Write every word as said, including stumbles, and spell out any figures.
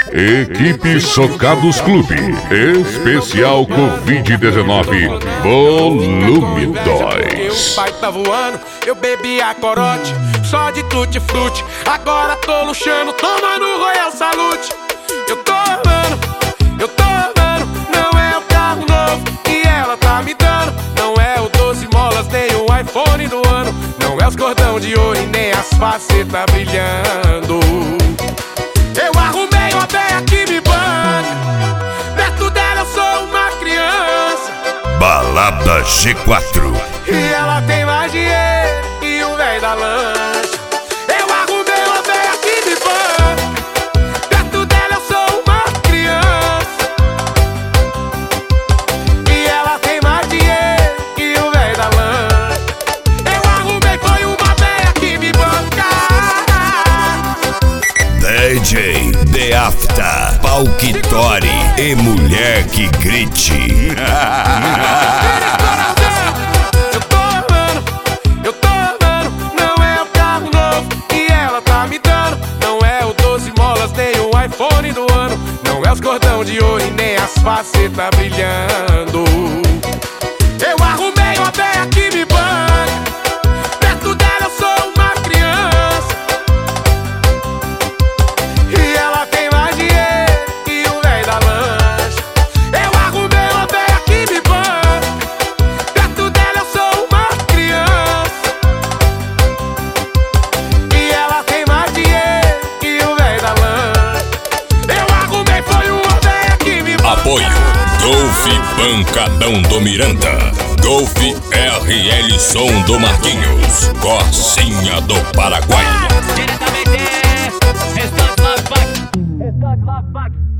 Equipe Socados Clube, especial covid dezenove, volume dois. O pai tá voando, eu bebi a corote, só de tutti-frutti. Agora tô luxando, tomando Royal Salute. Eu tô amando, eu tô amando, não é o carro novo que ela tá me dando. Não é o doze molas, nem o iPhone do ano. Não é os cordão de ouro e nem as facetas brilhando. Eu arrumei uma véia que me banca, perto dela eu sou uma criança. Balada G quatro. E ela tem mais dinheiro que o velho da lancha. Eu arrumei uma véia que me banca, perto dela eu sou uma criança. E ela tem mais dinheiro que o velho da lancha. Eu arrumei foi uma véia que me banca. D J The Afta, Palquitori e mulher que grite. Eu tô amando, eu tô amando, não é o carro novo que ela tá me dando. Não é o doze molas, nem o iPhone do ano. Não é os cordão de ouro e nem as facetas brilhando. Eu arrumei uma véia que me banca, perto dela eu sou uma criança. E ela tem mais dinheiro que o velho da lancha. Eu arrumei uma véia que me banca, perto dela eu sou uma criança. E ela tem mais dinheiro que o velho da lancha. Eu arrumei foi uma véia que me banca. Apoio Golf Pancadão do Miranda, Golf R L Som do Marquinhos, Corsinha do Paraguai. Diretamente, Restante Love Pack. Restante Love Pack.